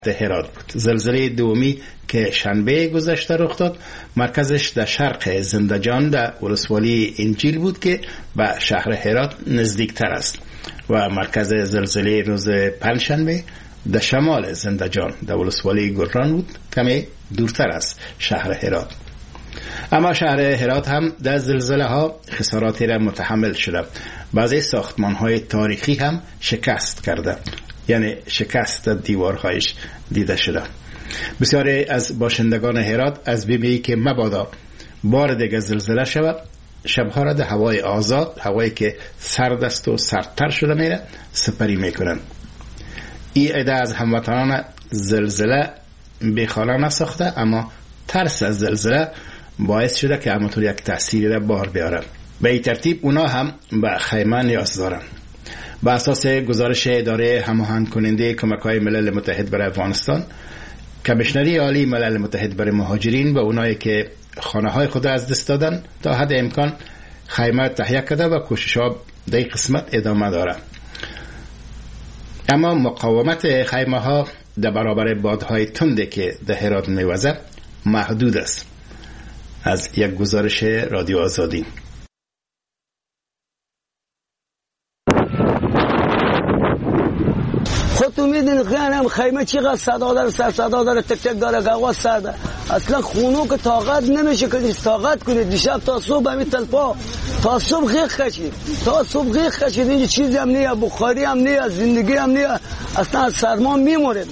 هرات بود. زلزله دومی که شنبه گذشته رخ داد مرکزش در شرق زندجان در ولسوالی انجیل بود که به شهر هرات نزدیکتر است و مرکز زلزله روز پنجشنبه در شمال زندجان در ولسوالی گران بود، کمی دورتر از شهر هرات. اما شهر هرات هم در زلزله ها خساراتی را متحمل شده. بعضی ساختمان های تاریخی هم شکست کرده، یعنی شکست دیوارهایش دیده شده. بسیاری از باشندگان هرات از بیمی که مبادا بار دیگه زلزله شود، شبها را در هوای آزاد، هوایی که سرد است و سردتر شده میره، سپری میکنن. این عده از هموطنان زلزله بیخانه نساخته، اما ترس از زلزله باعث شده که همونطور یک تأثیری را بار بیاره. به این ترتیب اونا هم به خیمه نیاز دارن. با اساس گزارش اداره هماهنگ کننده کمک‌های ملل متحد برای افغانستان، کمیشنری عالی ملل متحد برای مهاجرین و اونایی که خانه‌های خود از دست دادن تا حد امکان خیمه تهیه کرده و کوشش‌ها در این قسمت ادامه داره. اما مقاومت خیمه‌ها در برابر بادهای تندی که در هرات میوزه محدود است. از یک گزارش رادیو آزادی. خودتون میدین خیمه چقدر صدا داره، سر صدا داره، تک تک داره، هوا سرده. اصلا خونو که طاقت نمیشه که طاقت کنید. دیشب تا صبح همین تلپا تا صبح غیق کشید. اینجا چیزی هم نیه، بخاری هم نیه، زندگی هم نیه. اصلا از سرما میموریم.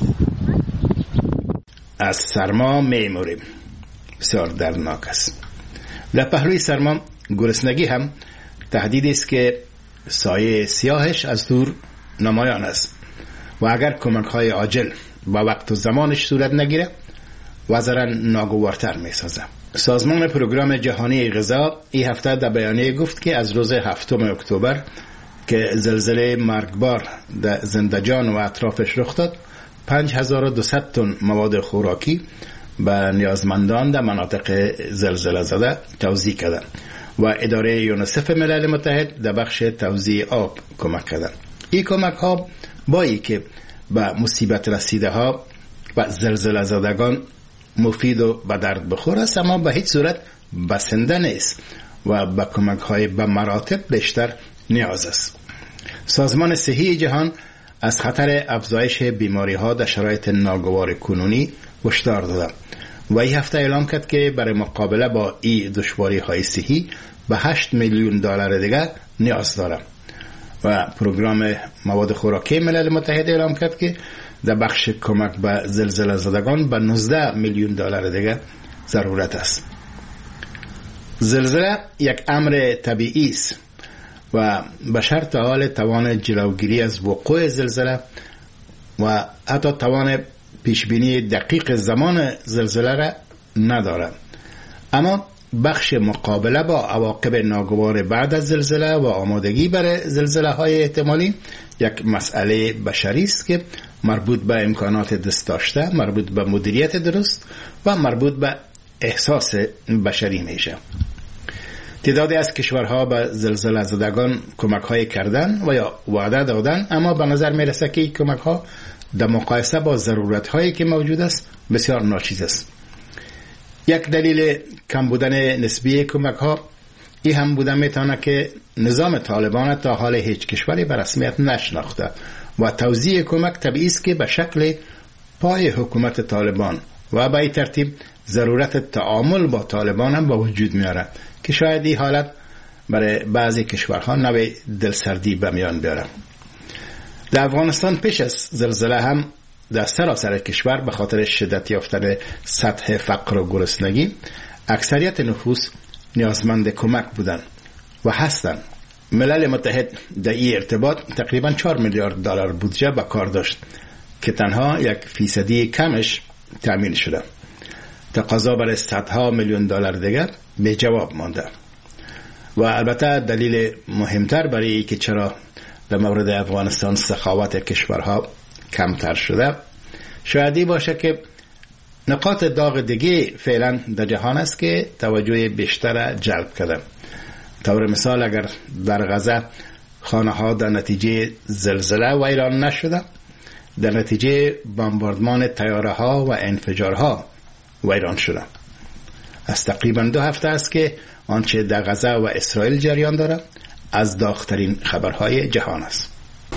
از سرما میموریم. بسیار دردناک است. در پهلوی سرما گرسنگی هم تهدیدی است که سایه سیاهش از دور نمایان است و اگر کمک‌های عاجل با وقت و زمانش صورت نگیره وضع را ناگوارتر می‌سازه. سازمان پروگرام جهانی غذا این هفته در بیانیه گفت که از روز 7 اکتبر که زلزله مرگبار در زندجان و اطرافش رخ داد 5200 تن مواد خوراکی به نیازمندان در مناطق زلزله زده توزیع کردند و اداره یونیسف ملل متحد در بخش توزیع آب کمک کردند. این کمک ها با ای که به مصیبت رسیده ها و زلزله زدگان مفید و به درد بخور است، اما به هیچ صورت بسنده نیست و به کمک های به مراتب بیشتر نیاز است. سازمان صحی جهان از خطر افزایش بیماری ها در شرایط ناگوار کنونی هشدار داده و این هفته اعلام کرد که برای مقابله با این دشواری های صحی به 8 میلیون دلار دیگر نیاز داره و پروگرام مواد خوراکی ملل متحد اعلام کرد که در بخش کمک به زلزله زدگان به 19 میلیون دلار دیگر ضرورت است. زلزله یک امر طبیعی است و به شرط حال توان جلوگیری از وقوع زلزله و حتی توان پیشبینی دقیق زمان زلزله را نداره. اما بخش مقابله با عواقب ناگوار بعد از زلزله و آمادگی برای زلزله های احتمالی یک مسئله بشری است که مربوط به امکانات دست داشته، مربوط به مدیریت درست و مربوط به احساس بشری میشه. تعدادی از کشورها به زلزله زدگان کمک های کردن و یا وعده دادن، اما به نظر میرسه که این کمک ها در مقایسه با ضرورت هایی که موجود است بسیار ناچیز است. یک دلیل کم بودن نسبی کمک ها این هم بودن میتونه که نظام طالبان تا حال هیچ کشوری به رسمیت نشناخته و توزیع کمک طبیعی است که به شکل پای حکومت طالبان و به این ترتیب ضرورت تعامل با طالبان هم به وجود میاره که شاید این حالت برای بعضی کشورها نوع دلسردی به میان بیاره. در افغانستان پیش از زلزله هم در سراسر کشور به خاطر شدت یافتن سطح فقر و گرسنگی اکثریت نفوس نیازمند کمک بودند و هستند. ملل متحد در این ارتباط تقریبا 4 میلیارد دلار بودجه به کار داشت که تنها 1% کمش تأمین شده. تقاضا برای صدها میلیون دلار دیگر به جواب مانده و البته دلیل مهمتر برای که چرا در مورد افغانستان سخاوت کشورها کمتر شده شاید باشه که نقاط داغ دیگه فعلا در جهان است که توجه بیشتر جلب کرده. طور مثال اگر در غزه خانه ها در نتیجه زلزله ویران نشده، در نتیجه بمباردمان طیاره ها و انفجارها ویران شده. از تقریبا 2 هفته است که آنچه در غزه و اسرائیل جریان دارد از داغ‌ترین خبرهای جهان است.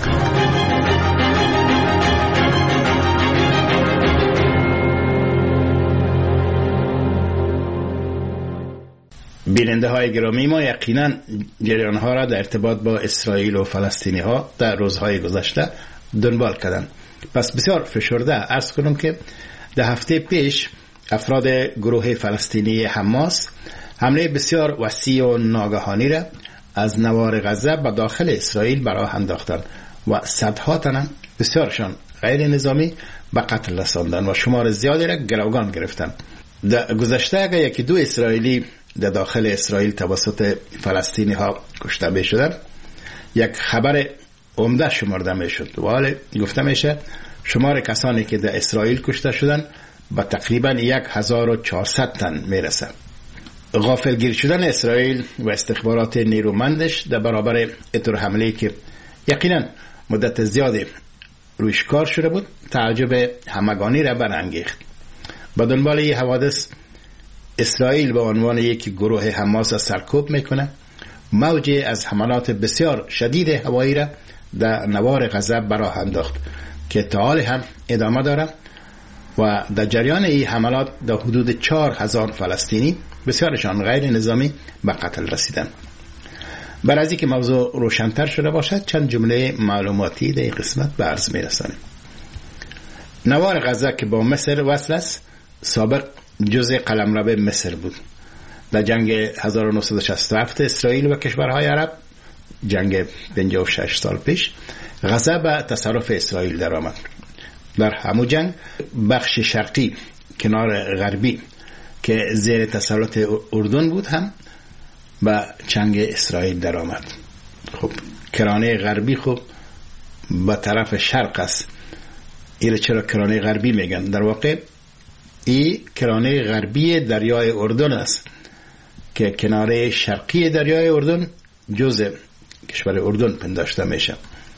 بیننده های گرامی، ما یقینا جریان ها را در ارتباط با اسرائیل و فلسطینی ها در روزهای گذشته دنبال کردند. پس بسیار فشرده عرض کنم که در هفته پیش افراد گروه فلسطینی حماس حمله بسیار وسیع و ناگهانی را از نوار غزه به داخل اسرائیل به راه انداختند و صدها تن بسیارشان غیر نظامی به قتل رساندند و شمار زیادی را گروگان گرفتند. در گذشته اگر 1-2 اسرائیلی در داخل اسرائیل توسط فلسطینی ها کشته میشدند، یک خبر عمده شمرده میشد و حال گفته میشه شمار کسانی که در اسرائیل کشته شدند به تقریبا 1400 تن میرسه. غافلگیر شدن اسرائیل و استخبارات نیرومندش در برابر اطور حمله که یقینا مدت زیادی رویش کار شده بود تعجب همگانی را برانگیخت. با دنبال این حوادث اسرائیل به عنوان یک گروه حماس سرکوب میکنه، موج از حملات بسیار شدید هوایی را در نوار غزه براه انداخت که تا حال هم ادامه داره و در جریان این حملات در حدود 4000 فلسطینی بسیارشان غیر نظامی به قتل رسیدند. بر از اینکه موضوع روشن‌تر شده باشد چند جمله معلوماتی در این قسمت به عرض میرسانیم. نوار غزه که با مصر وصل است سابق جزء قلمرو مصر بود. در جنگ 1967 اسرائیل و کشورهای عرب، جنگ 56 سال پیش، غزه به تصرف اسرائیل در آمد. در همون جنگ بخش شرقی کنار غربی که زیر تسلط اردن بود هم به چنگ اسرائیل در آمد. خب کرانه غربی خب به طرف شرق است. این چرا کرانه غربی میگن؟ در واقع این کرانه غربی دریای اردن است که کناره شرقی دریای اردن جزء کشور اردن پنداشته میشه.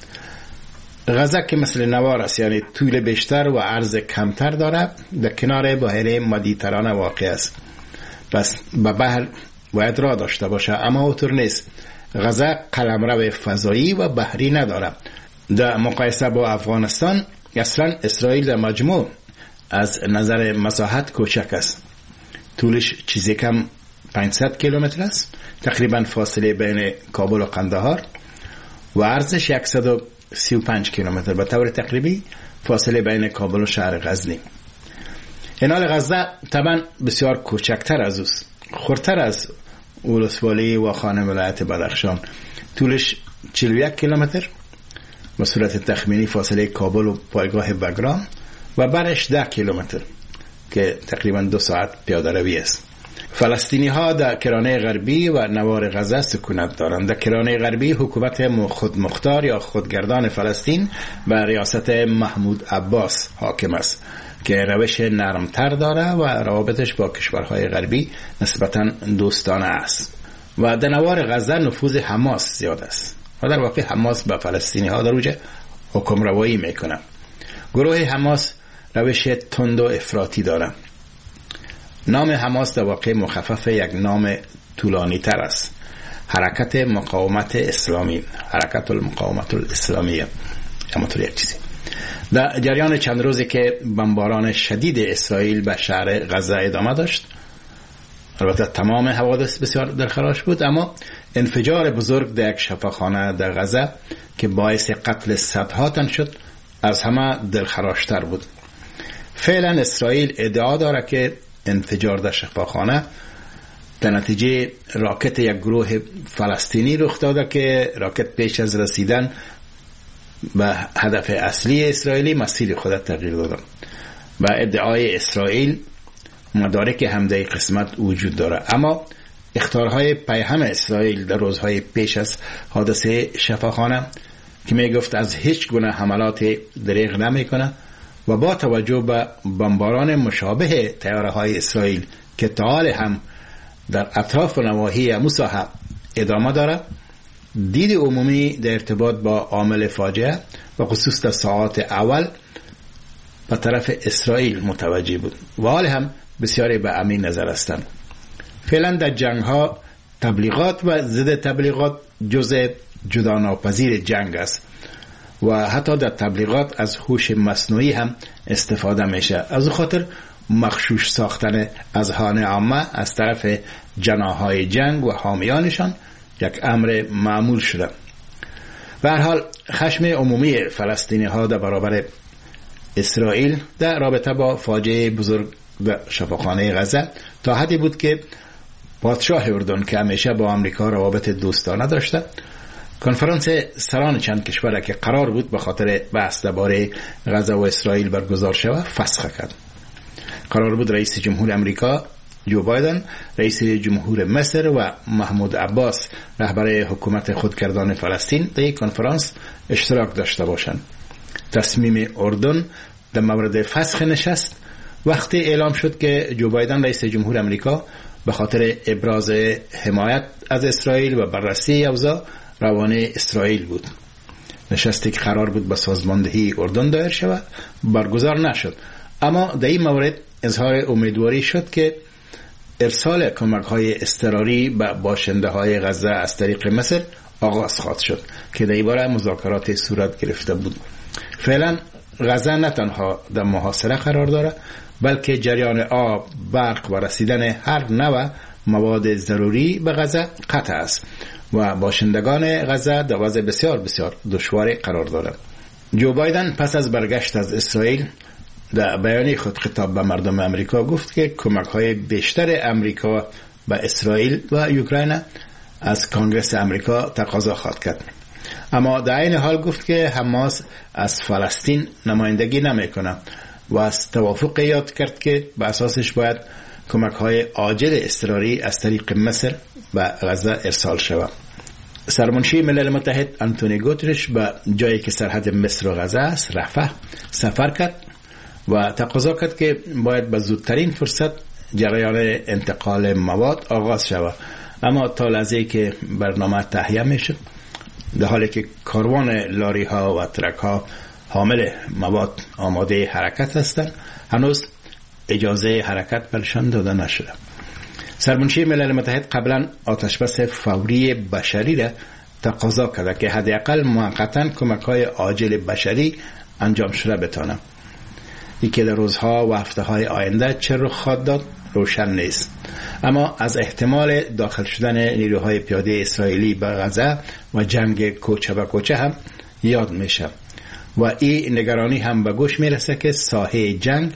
غزه که مثل نوار است، یعنی طول بیشتر و عرض کمتر داره، در کنار بحیره مدیترانه واقع است. پس به بحر باید راه داشته باشه، اما اونطور نیست. غزه قلمرو فضایی و بحری نداره. در مقایسه با افغانستان اصلا اسرائیل در مجموع از نظر مساحت کوچک است. طولش چیزی کم 500 کیلومتر است، تقریبا فاصله بین کابل و قندهار، و عرضش 135 کیلومتر به طور تقریبی فاصله بین کابل و شهر غزنی. اینال غزه طبعا بسیار کوچکتر از اوست، خردتر از ولسوالی و خانه ولایت بدخشان. طولش 41 کیلومتر به صورت تخمینی فاصله کابل و پایگاه بگرام، و برش 10 کیلومتر که تقریبا 2 ساعت پیاده روی است. فلسطینی ها در کرانه غربی و نوار غزه سکونت دارند. در کرانه غربی حکومت خودمختار یا خودگردان فلسطین به ریاست محمود عباس حاکم است که روش نرمتر داره و روابطش با کشورهای غربی نسبتاً دوستانه است. و در نوار غزه نفوذ حماس زیاد است و در واقع حماس به فلسطینی ها در اوج حکم روایی میکنه. گروه حماس روش تند و افراطی داره. نام حماس در واقع مخفف یک نام طولانی تر است: حرکت مقاومت اسلامی، حرکت المقاومت الاسلامیه، همونطور یک چیزی. در جریان چند روزی که بمباران شدید اسرائیل به شهر غزه ادامه داشت، البته تمام حوادث بسیار دلخراش بود، اما انفجار بزرگ در یک شفاخانه در غزه که باعث قتل صدها تن شد از همه دلخراشتر بود. فعلا اسرائیل ادعا داره که انفجار در شفاخانه در نتیجه راکت یک گروه فلسطینی رخ داده که راکت پیش از رسیدن به هدف اصلی اسرائیلی مسیر خود تغییر داده. و ادعای اسرائیل مدارک هم در قسمت وجود داره، اما اخطارهای پیهم اسرائیل در روزهای پیش از حادثه شفاخانه که می گفت از هیچ گونه حملات دریغ نمی کنه و با توجه به بمباران مشابه طیاره‌های اسرائیل که تا حال هم در اطراف و نواحی مساحه ادامه داره، دید عمومی در ارتباط با عامل فاجعه و خصوص در ساعات اول به طرف اسرائیل متوجه بود و حال هم بسیاری به همین نظر هستند. فعلا در جنگ ها تبلیغات و ضد تبلیغات جزء جداناپذیر جنگ است و حتی در تبلیغات از هوش مصنوعی هم استفاده میشه. از خاطر مغشوش ساختن اذهان عامه از طرف جناحهای جنگ و حامیانشان یک امر معمول شده. به هر حال خشم عمومی فلسطینی ها در برابر اسرائیل در رابطه با فاجعه بزرگ و شفاخانه غزه تا حدی بود که پادشاه اردن که همیشه با آمریکا روابط دوستانه داشته، کنفرانس سران چند کشور که قرار بود به خاطر بحث درباره غزه و اسرائیل برگزار شود فسخ کرد. قرار بود رئیس جمهور آمریکا جو بایدن، رئیس جمهور مصر و محمود عباس رهبر حکومت خودکردان فلسطین در یک کنفرانس اشتراک داشته باشند. تصمیم اردن در مورد فسخ نشست وقتی اعلام شد که جو بایدن رئیس جمهور آمریکا به خاطر ابراز حمایت از اسرائیل و بررسی اوضاع روانه اسرائیل بود. نشستی که قرار بود به سازماندهی اردن دایر شود برگزار نشد، اما در این مورد اظهار امیدواری شد که ارسال کمک‌های اضطراری به باشنده‌های غزه از طریق مصر آغاز خواهد شد که در این باره مذاکرات صورت گرفته بود. فعلا غزه نه تنها در محاصره قرار دارد بلکه جریان آب، برق و رسیدن هر نوع مواد ضروری به غزه قطع است و باشندگان غزه در وضع بسیار بسیار دشوار قرار دارند. جو بایدن پس از برگشت از اسرائیل در بیانیه خود خطاب به مردم امریکا گفت که کمک‌های بیشتر امریکا به اسرائیل و اوکراین از کنگره امریکا تقاضا خواهد کرد. اما در این حال گفت که حماس از فلسطین نمایندگی نمی‌کند و از توافق یاد کرد که به اساسش باید کمک‌های عاجل اضطراری از طریق مصر به غزه ارسال شود. سرمنشی ملل متحد آنتونی گوترش به جایی که سرحد مصر و غزه است، رفح، سفر کرد و تقاضا کرد که باید به زودترین فرصت جریان انتقال مواد آغاز شود. اما تا لحظه‌ای که برنامه تهیه میشد، در حالی که کاروان لاری ها و ترک ها حامل مواد آماده حرکت هستند، هنوز اجازه حرکت برشان داده نشده. سرمنشی ملل متحد قبلا آتشبس فوری بشری را تقاضا کرده که حداقل موقتا کمک‌های عاجل بشری انجام شده بتانه. ای که در روزها و هفته‌های آینده چه رخ خواهد داد روشن نیست، اما از احتمال داخل شدن نیروهای پیاده اسرائیلی به غزه و جنگ کوچه به کوچه هم یاد میشه و این نگرانی هم به گوش میرسه که ساحه جنگ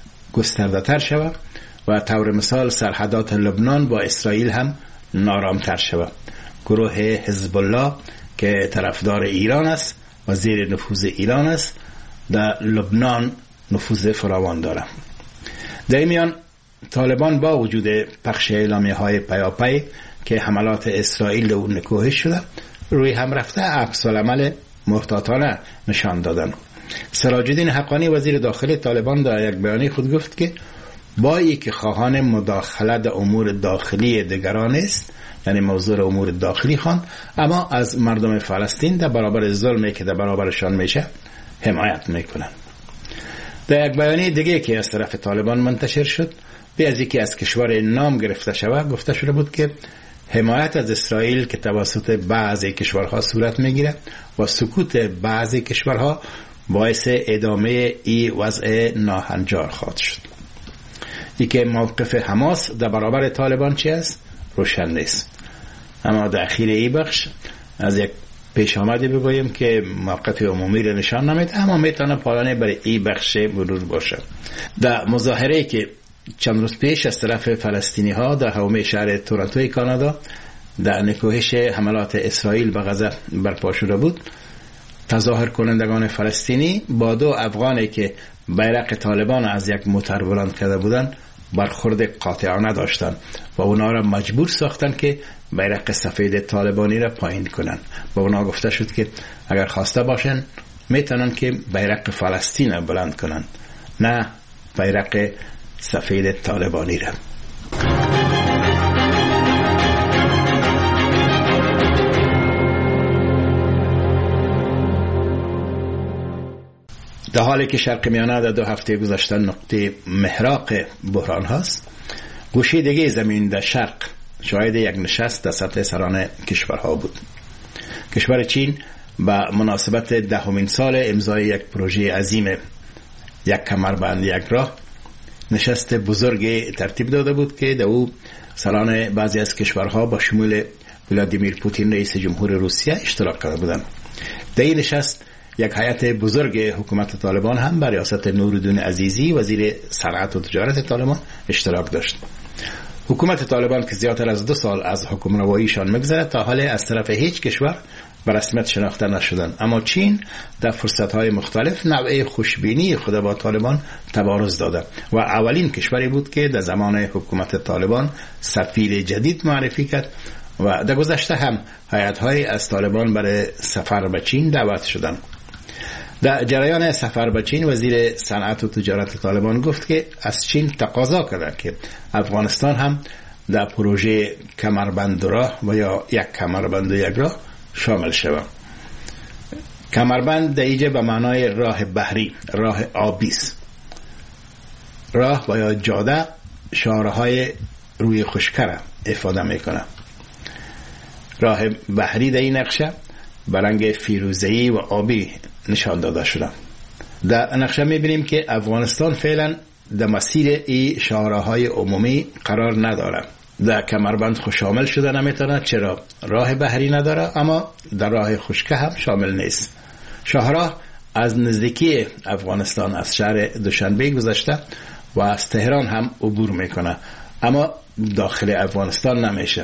گسترده تر شود و طور مثال سرحدات لبنان با اسرائیل هم نارامتر شود. گروه حزب الله که طرفدار ایران است و زیر نفوذ ایران است در لبنان نفوذ فراوان دارد. در این میان طالبان با وجود پخش اعلامیه‌های پیاپی که حملات اسرائیل در اون نکوهش شده، روی هم رفته عکس العمل محتاطانه نشان دادن. سراج الدین حقانی وزیر داخلی طالبان در یک بیانیه خود گفت که با اینکه خواهان مداخله در امور داخلی دیگران است، یعنی موضوع امور داخلی خواند، اما از مردم فلسطین در برابر ظلمی که در برابرشان میشه حمایت میکنن. در یک بیانیه دیگه که از طرف طالبان منتشر شد، به از یکی از کشور نام گرفته شود، گفته شده بود که حمایت از اسرائیل که توسط بعضی کشورها صورت میگیره و سکوت بعضی کشورها باعث ادامه این وضع ناهنجار خواهد شد. ای که موقف حماس در برابر طالبان چی است روشن نیست. اما در اخیر این بخش از یک پیش آمده بگویم که موقف عمومی را نشان نمید، اما میتونه پایانه برای این بخش مرور باشه. در مظاهره که چند روز پیش از طرف فلسطینی ها در حومه شهر تورنتوی کانادا در نکوهش حملات اسرائیل به غزه برپا شده بود، تظاهر کنندگان فلسطینی با دو افغانی که بیرق طالبان از یک موتر بلند کرده بودند برخورد قاطعانه داشتند و اونا را مجبور ساختند که بیرق سفید طالبانی را پایین کنند. با اونا گفته شد که اگر خواسته باشند میتونن که بیرق فلسطین را بلند کنند، نه بیرق سفید طالبانی را. در حالی که شرق میانه در 2 هفته گذشته نقطه محراق بحران هست، گوشه دیگه زمین در شرق شاهد یک نشست در سطح سران کشورها بود. کشور چین با مناسبت 10مین سال امضای یک پروژه عظیم، یک کمربند یک راه، نشست بزرگ ترتیب داده بود که در او سران بعضی از کشورها با شمول ولادیمیر پوتین رئیس جمهور روسیه اشتراک کرده بودند. در این نشست یک هیئت بزرگ حکومت طالبان هم با ریاست نورالدین عزیزی وزیر صنعت و تجارت طالبان اشتراک داشت. حکومت طالبان که زیادتر از 2 سال از حکمرواییشان می‌گذرد تا حال از طرف هیچ کشور به رسمیت شناخته نشدند، اما چین در فرصت‌های مختلف نوع خوشبینی خود با طالبان تبارز داده و اولین کشوری بود که در زمان حکومت طالبان سفیر جدید معرفی کرد و در گذشته هم هیئت‌های از طالبان برای سفر به چین دعوت شدند. در جریان سفر به چین وزیر صنعت و تجارت طالبان گفت که از چین تقاضا کرده که افغانستان هم در پروژه کمربند راه و یا یک کمربند یک راه شامل شود. کمربند در اینجا به معنای راه بحری، راه آبی است. راه و یا جاده شارهای روی خشکره افاده میکنه. راه بحری در این نقشه به رنگ فیروزه‌ای و آبی نشان داده شده. در نقشه میبینیم که افغانستان فعلا در مسیر این شاهراهای عمومی قرار نداره. در کمربند خود شامل شده نمیتونه، چرا راه بحری نداره، اما در راه خشکه هم شامل نیست. شاهراه از نزدیکی افغانستان از شهر دوشنبه گذشته و از تهران هم عبور میکنه، اما داخل افغانستان نمیشه.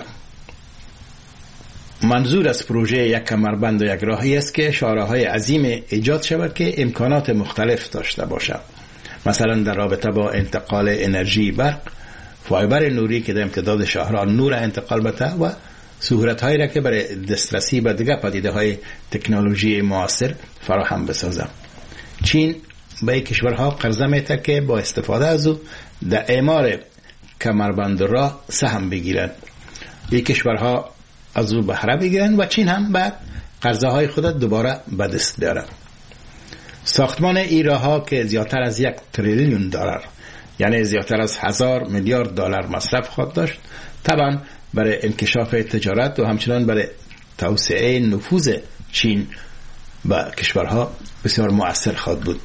منظور از پروژه یک کمربند و یک راهی است که شاهراهای عظیم ایجاد شود که امکانات مختلف داشته باشد، مثلا در رابطه با انتقال انرژی برق، فایبر نوری که در امتداد شاهراه نور انتقال بده و سهولت‌هایی را که برای دسترسی به دیگر پدیده‌های تکنولوژی معاصر فراهم بسازه. چین به کشورها قرضه میده که با استفاده از او در اعمار کمربند راه سهم بگیرند. این کشورها از او بهره بگیرند و چین هم بعد قرضه های خود دوباره به دست بیاره. ساختمان این راه ها که زیادتر از 1 تریلیون دلار، یعنی زیادتر از 1000 میلیارد دلار مصرف خواهد داشت، طبعا برای انکشاف تجارت و همچنان برای توسعه نفوذ چین به کشورها بسیار مؤثر خواهد بود.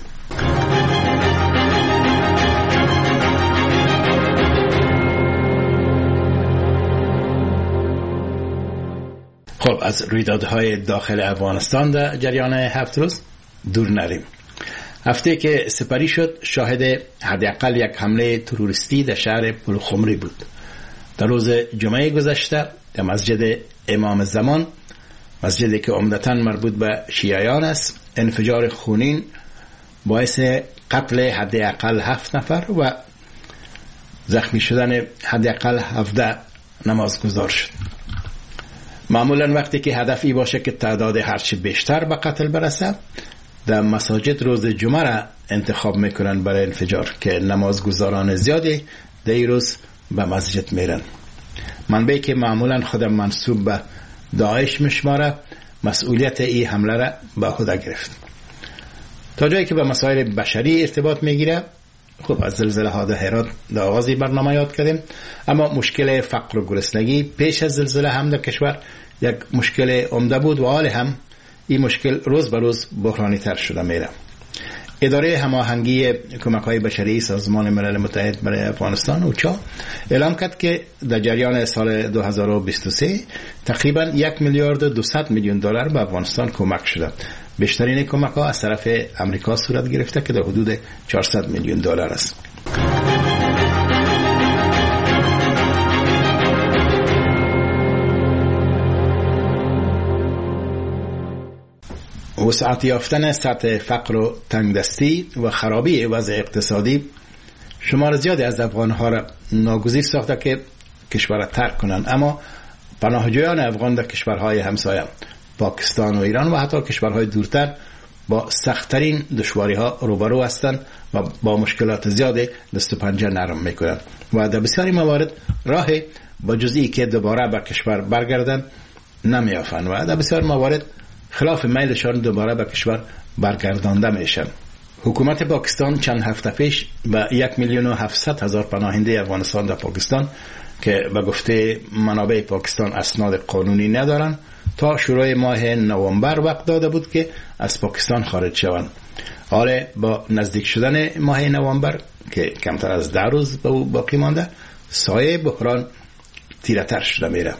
خب از رویدادهای داخل افغانستان در جریان 7 روز دور نریم. هفته که سپری شد شاهد حداقل یک حمله تروریستی در شهر پلخمری بود. در روز جمعه گذشته در مسجد امام زمان، مسجدی که عمدتاً مربوط به شیعیان است، انفجار خونین باعث قتل حداقل 7 نفر و زخمی شدن حداقل 17 نمازگزار شد. معمولا وقتی که هدفی باشه که تعداد هرچی بیشتر به قتل برسه، در مساجد روز جمعه را انتخاب میکنن برای انفجار که نمازگزاران زیادی در این روز به مسجد میرن. منبعی که معمولا خودم منسوب به داعش میشماره مسئولیت این حمله را به خود گرفت. تا جایی که به مسائل بشری ارتباط میگیره، خب از زلزله ها در هرات در آغازی برنامه یاد کردیم، اما مشکل فقر و گرسنگی پیش از زلزله هم در کشور یک مشکل عمده بود و حال هم این مشکل روز به روز بحرانی تر شده میره. اداره هماهنگی کمک‌های بشری سازمان ملل متحد برای افغانستان اوچا اعلام کرد که در جریان سال 2023 تقریبا 1 میلیارد و 200 میلیون دلار به افغانستان کمک شده. بیشترین کمک‌ها از طرف امریکا صورت گرفته که در حدود 400 میلیون دلار است. وسعت یافتن سطح فقر و تنگدستی و خرابی وضع اقتصادی شمار زیادی از افغان‌ها را ناگزیر ساخته که کشور را ترک کنند، اما پناهجویان افغان در کشورهای همسایه پاکستان و ایران و حتی کشورهای دورتر با سخت‌ترین دشواری‌ها روبرو هستند و با مشکلات زیادی دست و پنجه نرم می‌کنند و در بسیاری موارد راهی با جزئی که دوباره به کشور برگردند نمی‌یافند و در بسیار موارد خلاف میلشان دوباره به کشور برگردانده میشن. حکومت پاکستان چند هفته پیش به 1,700,000 پناهنده افغانستان در پاکستان که به گفته منابع پاکستان اسناد قانونی ندارن تا شروع ماه نوامبر وقت داده بود که از پاکستان خارج شوند. حالا با نزدیک شدن ماه نوامبر که کمتر از 10 روز به او باقی مانده، سایه بحران تیره‌تر شده میره.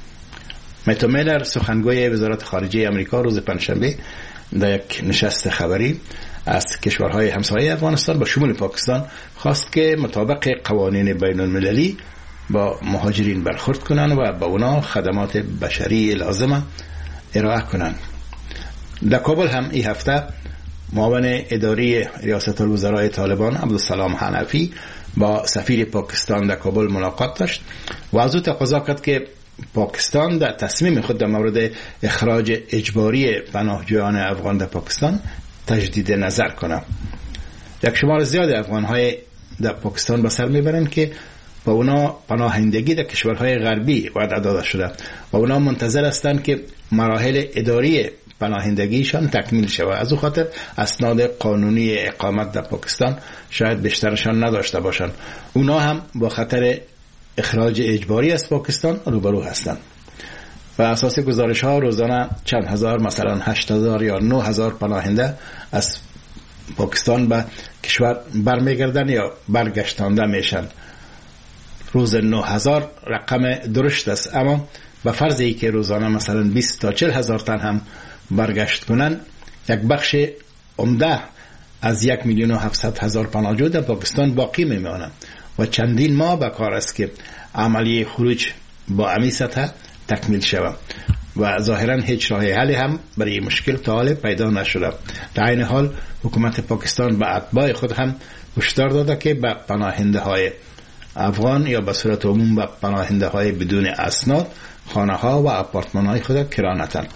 متو میلر سخنگوی وزارت خارجه آمریکا روز پنجشنبه در یک نشست خبری از کشورهای همسایه افغانستان با شمول پاکستان خواست که مطابق قوانین بین المللی با مهاجرین برخورد کنند و با اونا خدمات بشری لازمه ارائه کنند. در کابل هم این هفته معاون اداری ریاست الوزراء طالبان عبدالسلام حنفی با سفیر پاکستان در کابل ملاقات داشت و از او تقاضا کرد که پاکستان در تصمیم خود در مورد اخراج اجباری پناهجویان افغان در پاکستان تجدید نظر کنه. یک شمار زیاد افغان‌های در پاکستان به سر میبرند که با اونا پناهندگی در کشورهای غربی وعده داده شده و اونا منتظر هستند که مراحل اداری پناهندگیشان تکمیل شود. از او خاطر اسناد قانونی اقامت در پاکستان شاید بیشترشان نداشته باشند. اونا هم با خطر اخراج اجباری از پاکستان روبرو هستند. و اساس گزارش ها روزانه چند هزار، مثلا 8,000 یا 9,000 پناهنده از پاکستان به کشور برمیگردن یا برگشتانده میشن. روز 9,000 رقم درشت است، اما به فرضی که روزانه مثلا 20 تا 40,000 تن هم برگشت کنن، یک بخش عمده از 1,700,000 پناهجو در پاکستان باقی میمانند و چندین ماه به کار است که عملیه خروج با امی سطح تکمیل شود و ظاهرا هیچ راه حلی هم برای مشکل تا حال پیدا نشده. در این حال حکومت پاکستان به اتباع خود هم هشدار داده که به پناهنده های افغان یا به صورت عموم به پناهنده های بدون اسناد خانه ها و آپارتمان های خود کرا ندهند.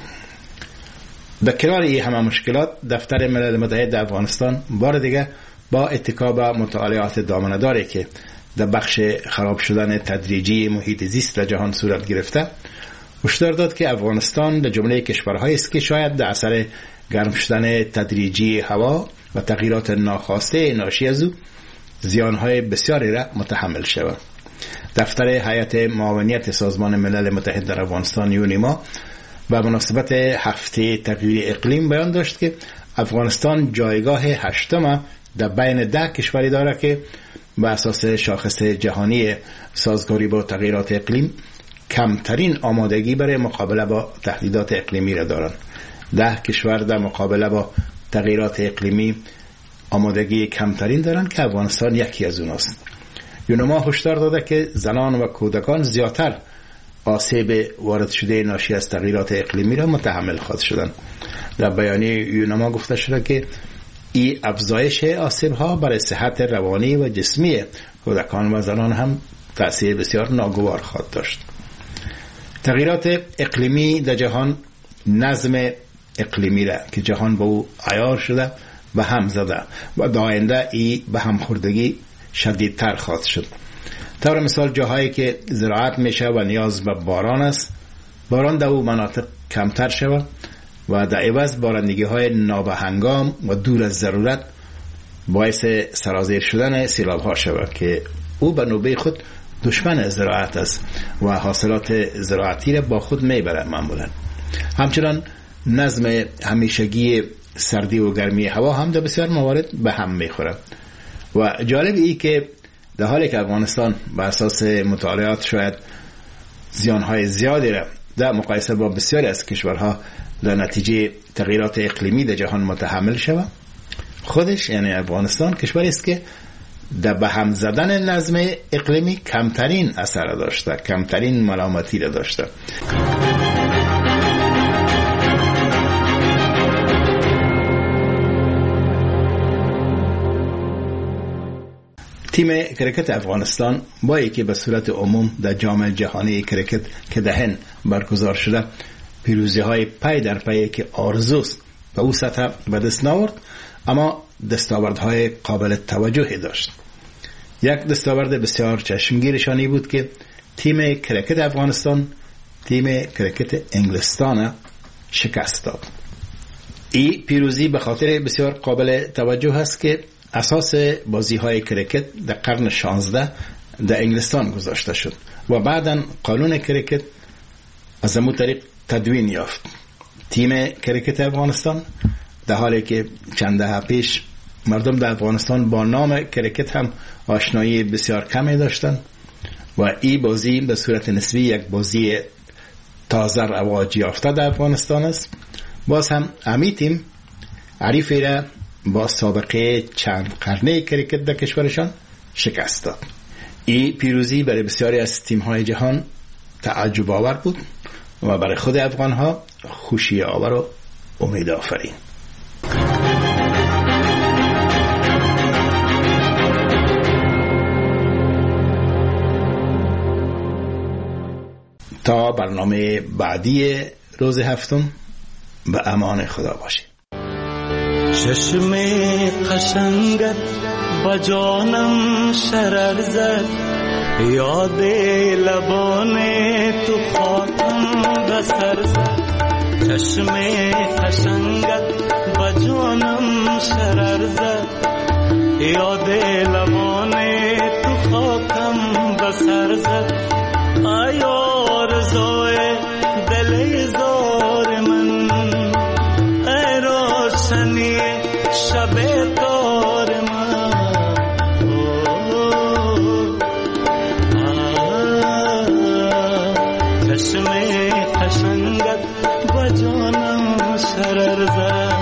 در کنار این همه مشکلات، دفتر ملل متحد افغانستان بار دیگه با اتکا به مطالعات دامنه‌داری که در بخش خراب شدن تدریجی محیط زیست در جهان صورت گرفته، هشدار داد که افغانستان در جمله کشورهایی است که شاید در اثر گرم شدن تدریجی هوا و تغییرات ناخواسته ناشی از او زیانهای بسیاری را متحمل شود. دفتر هیئت معاونیت سازمان ملل متحد در افغانستان یونیما به مناسبت هفته تغییر اقلیم بیان داشت که افغانستان جایگاه 8 در بین 10 کشوری دارد که به اساس شاخص جهانی سازگاری با تغییرات اقلیم کمترین آمادگی برای مقابله با تهدیدات اقلیمی را دارند. 10 کشور در مقابله با تغییرات اقلیمی آمادگی کمترین دارند که افغانستان یکی از اوناست. یونما هشدار داده که زنان و کودکان زیادتر آسیب وارد شده ناشی از تغییرات اقلیمی را متحمل خواهد شدند. در بیانیه یونما گفته شده که این افزایش آسیب ها برای صحت روانی و جسمی کودکان و زنان هم تأثیر بسیار ناگوار خواهد داشت. تغییرات اقلیمی در جهان نظم اقلیمی را که جهان با او عیار شده و هم زده و در آینده ای به هم خوردگی شدیدتر خواهد شد. طور مثال جاهایی که زراعت میشه و نیاز به باران است، باران در او مناطق کمتر شود و در عوض بارندگی های نابهنگام و دور از ضرورت باعث سرازیر شدن سیلاب ها شود که او به نوبه خود دشمن زراعت است و حاصلات زراعتی را با خود میبرد معمولا. همچنان نظم همیشگی سردی و گرمی هوا هم در بسیار موارد به هم میخوره و جالب ای که در حالی که افغانستان به اساس مطالعات شاید زیانهای زیادی را در مقایسه با بسیاری از کشورها در نتیجه تغییرات اقلیمی در جهان متحمل شود، خودش یعنی افغانستان کشوری است که در به هم زدن نظم اقلیمی کمترین اثر داشته، کمترین ملامتی را داشته. تیم کرکت افغانستان با اینکه به صورت عموم در جام جهانی کرکت که در هند برگزار شده پیروزی های پی در پی که آرزوست به او سطح به دست نآورد، اما دستاوردهای قابل توجهی داشت. یک دستاورد بسیار چشمگیرشانی بود که تیم کرکت افغانستان تیم کرکت انگلستان شکست داد. این پیروزی به خاطر بسیار قابل توجه است که اساس بازی های کرکت در قرن 16 در انگلستان گذاشته شد و بعداً قانون کرکت از همون طریق تدوین یافت. تیم کرکت افغانستان در حالی که چند دهه پیش مردم در افغانستان با نام کرکت هم آشنایی بسیار کمی داشتند و این بازی به صورت نسبی یک بازی تازه رواج یافته در افغانستان است. باز هم امی تیم حریفی را با سابقه چند قرنه کرکت در کشورشان شکست داد. این پیروزی برای بسیاری از تیم‌های جهان تعجب آور بود و برای خود افغان‌ها خوشی آور و امید آفرین. تا برنامه بعدی روز هفتم به امان خدا باشید. چشم قشنگت با جانم شرر زد، یاد لبان تو خاکم بسر زد. چشم قشنگت با جانم شرر زد، یاد لبان تو خاکم بسر زد. آیا آرزوی دل زار من، ای روشنی شب تار من. چشم قشنگت با جانم شرر زد.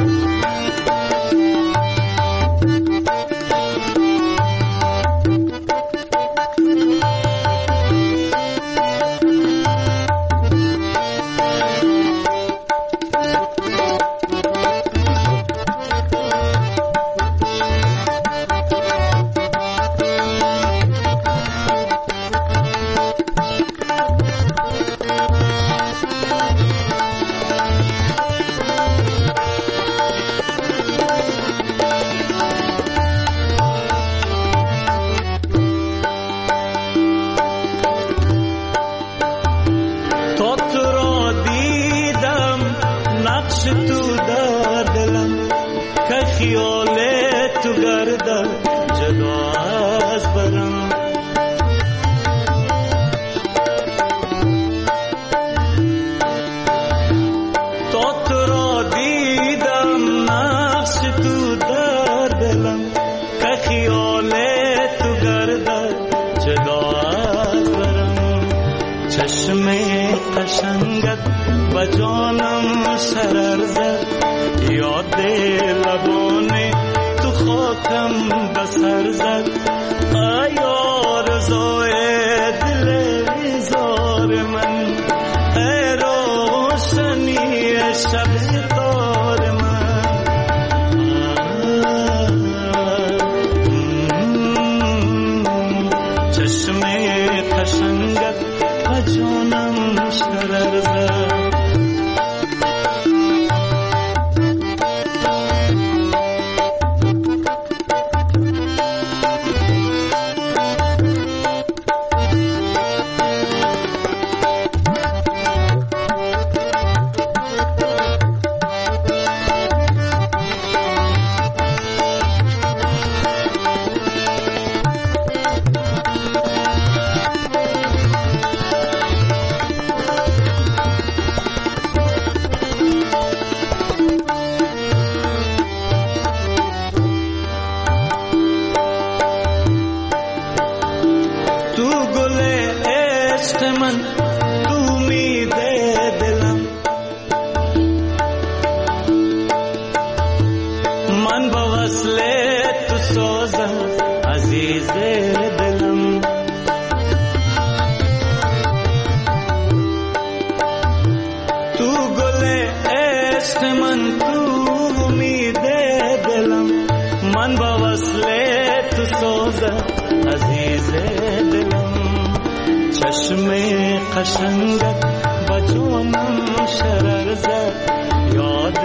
قشنگت با جانم شرر زد، یاد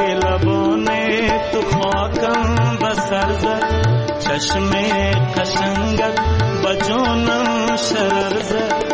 لبان تو خاکم بسر زد. چشم قشنگت با جانم شرر زد،